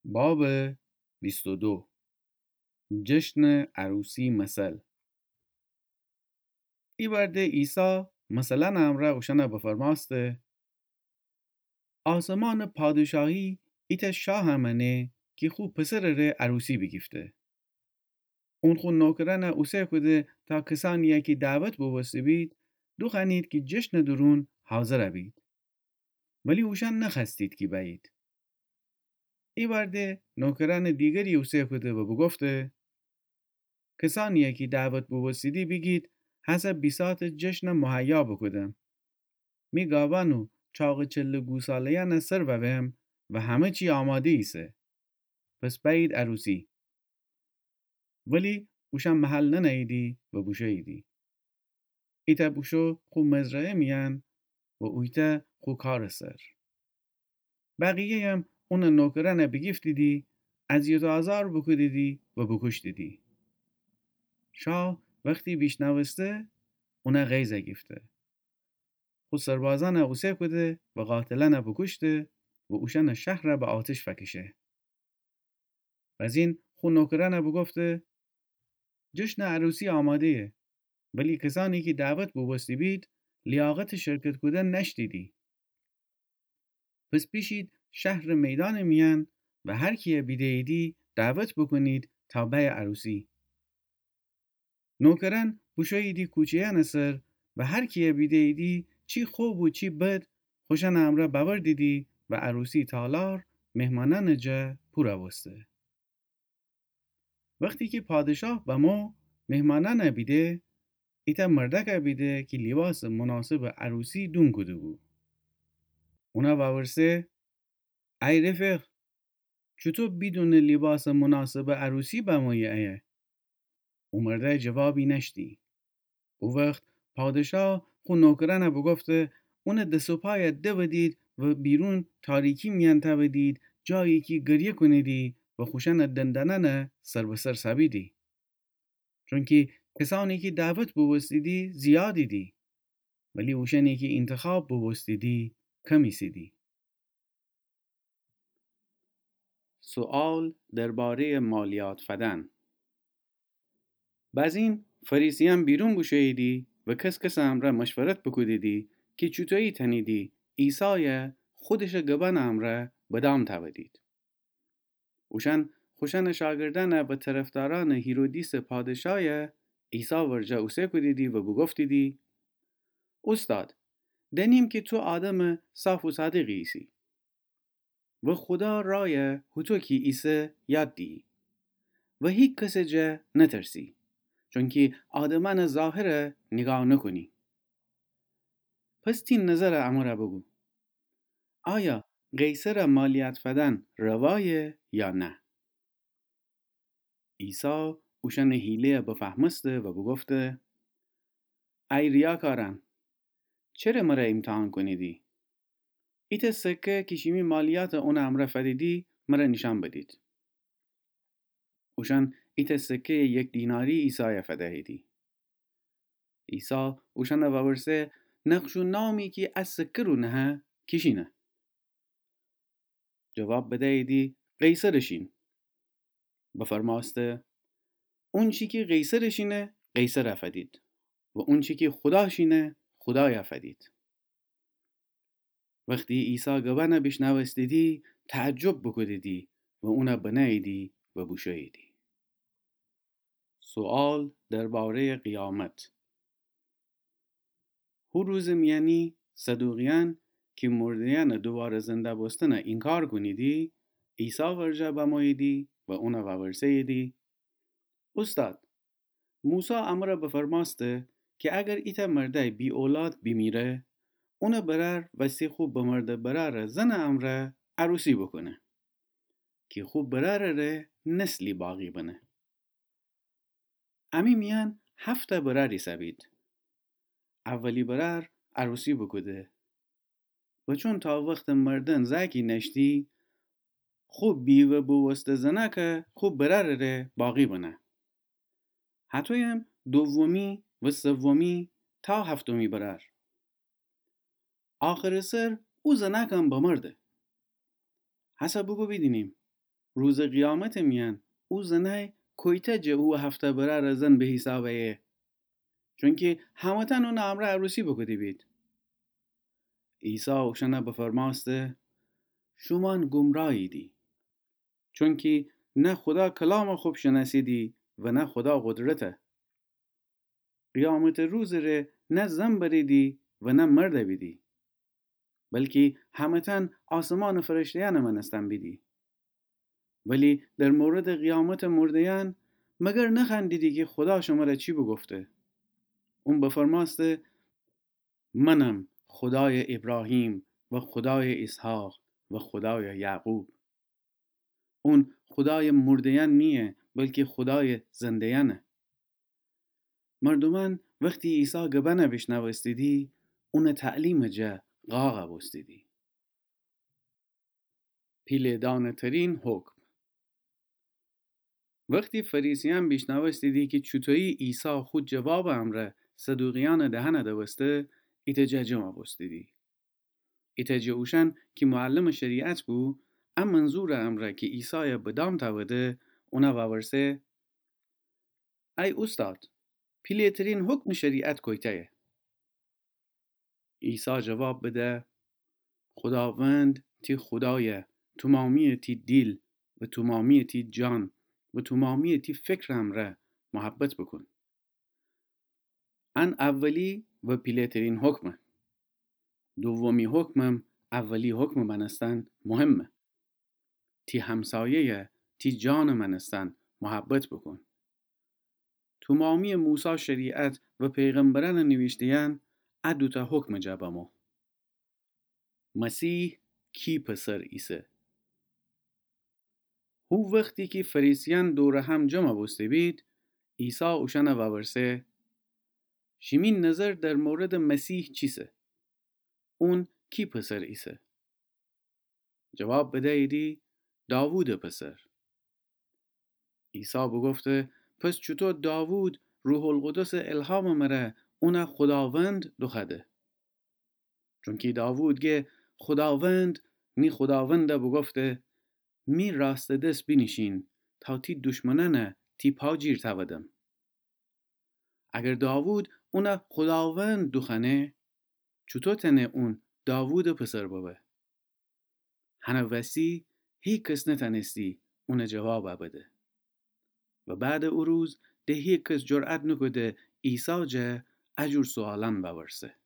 باب 22 جشن عروسی مثل ای برده عیسی مثلا امره اوشنه بفرماسته آسمان پادشاهی ایت شاه همنه که خوب پسر ره عروسی بگیفته. اون خون نوکران اوسه کده تا کسانی که دعوت بوسته بید دو خنید که جشن درون حاضر بید. ولی اوشن نخستید که بید. ای برده نوکران دیگری اوسه کده و بگفته کسانی که دعوت بوسیدی بگید حسب بیسات جشن مهیا بکدم. می گاوانو چاق چل گوساله نصر و بهم و همه چی آماده ایسه. پس بید عروسی. ولی اوشن محل ننایدی و بوشه ایدی. ایتا بوشو خو مزرعه میان و اویتا خو کار سر. بقیه هم اون نوکرانه بگیفت دیدی از یوت آزار بکدیدی و بکش دیدی. شاه وقتی بیشنوسته اونه غیزه گیفته. خود سربازان اوسه کده و قاتلان بکشته و اوشن شهر را به آتش فکشه. و از این خون نوکران بگفته جشن عروسی آماده ولی کسانی که دعوت بوستی بید لیاقت شرکت کدن نشدیدی. پس پیشید شهر میدان میان و هر کیه بیده ایدی دعوت بکنید تا به عروسی. نوکران بوشاییدی کوچه نصر و هر کیه بیده ایدی چی خوب و چی بد خوشن امره باور دیدی و عروسی تالار مهمانان جه پورا وسته. وقتی که پادشاه به ما مهمانان بیده ایتا مردک بیده که لباس مناسب عروسی دون کده بود. اونا باورسه ای رفیق چطور بدون لباس مناسب عروسی به ما ایه؟ او مرده جوابی نشدی. او وقت پادشاه خون نوکرانه بگفته اون دستوپای دید و بیرون تاریکی میان بدید جایی که گریه کنیدی و خوشن دندنانه سر به سر سبیدی. چون که کسانی که دعوت بوستیدی زیادی دی ولی اوشنی که انتخاب بوستیدی کمی سیدی. سوال درباره مالیات فدن. بعضین فریسیان بیرون بوشیدی و کس امره مشورت بکودیدی که چطوری تنیدی عیسی خودش گبن امره بدام تودید. اوشن خوشن شاگردان و طرفداران هیرودیس پادشاه عیسی ورجا اوسه کودیدی و بگفتیدی استاد دنیم که تو آدم صاف و صادقی ایسی و خدا رای هتو کی ایسه یاد دی و هیچ کس جه نترسی چون که آدمان ظاهره نگاه نکنی. پس تین نظر امورا بگو آیا قیصر مالیات فدن روایه یا نه؟ عیسی اوشن حیله بفهمسته و بگفته ای ریاکاران چرا مرا امتحان کنیدی؟ ایت سکه کشیمی مالیات اون امره فدیدی مرا نشان بدید. اوشن ایت سکه 1 دیناری عیسی فدهیدی. عیسی اوشن وورسه نقش و نامی که از سکه رو نه کشینه. جواب بدهیدی قیصرشین. بفرماسته اون چی که قیصرشینه قیصر افدید و اون چی که خداشینه خدای افدید. وقتی عیسی گوانه بشنوستیدی تعجب بکدیدی و اونه بنایدی و بوشایدی. سوال درباره قیامت. هر روز میانی صدوقیان که مردیان دوباره زنده بستن انکار کنیدی عیسی ورجا بمایدی و اونه ورسیدی استاد موسی امر بفرماسته که اگر ایتا مرده بی اولاد بمیره اونه برر و سی خوب بمرده برر زن امره عروسی بکنه که خوب برر ره نسلی باقی بنه. امی میان 7 برری سبید. اولی برر عروسی بکده و چون تا وقت مردن زکی نشتی خوب بیوه بوسته زنه که خوب برر ره باقی بنه. حتویم دومی و سومی تا 7 برر. آخر سر او زنکم بمرده. حسب بگو بیدینیم روز قیامت میان او زنه کویته جه او هفته بره رزن به حسابه چونکه همتن اون امر عروسی بکدی بید. عیسی اوشنه بفرماسته شمان گمراهی دی چونکه نه خدا کلام خوب شناسیدی و نه خدا قدرته. قیامت روز ره نه زن بریدی و نه مرد بیدی بلکه همتن آسمان فرشتیان منستن بیدی. ولی در مورد قیامت مردیان مگر نخندیدی که خدا شما را چی بگفته؟ اون بفرماسته منم خدای ابراهیم و خدای اسحاق و خدای یعقوب. اون خدای مردیان نیه بلکه خدای زندیانه. مردمان وقتی عیسی گبنه بشنوستیدی اون تعلیم جه غاغه بستیدی. پیلدانه ترین حکم. وقتی فریسیان بشنوستیدی که چطوری عیسی خود جواب امره صدوقیان دهنه دوسته ایتجه جمع بستیدی. ایتجه اوشن که معلم شریعت بو ام منظور امره که عیسی بدام تاوده اونا وورسه ای استاد پیلترین حکم شریعت کویتهه. عیسی جواب بده خداوند تی خدای تمامی تی دل و تمامی تی جان و تمامی تی فکر امره محبت بکن. ان اولی و پیلترین حکمه. دومی حکمم اولی حکم منستن مهمه. تی همسایه تی جان منستن محبت بکن. تمامی موسی شریعت و پیغمبران نوشتیان ادوتا حکم جبمو. مسیح کی پسر ایسه؟ هو وقتی که فریسیان دور هم جمع بسته بید عیسی اوشنه وورسه شمین نظر در مورد مسیح چیسه؟ اون کی پسر ایسه؟ جواب بده ایدی داوود پسر. عیسی بگفته پس چطور داوود روح القدس الهام مره اون خداوند دخده. چون که داوود گه خداوند نی خداونده بگفته می راست دست بینشین تا تی دشمنانه تی پاجیر تودم. اگر داوود اون خداوند دخنه چطور تنه اون داوود پسر بابه؟ هنه وسی هی کس نتنستی اون جواب بده. و بعد او روز ده هی کس جرأت نکده عیسی جه اجور سوالان بورسه.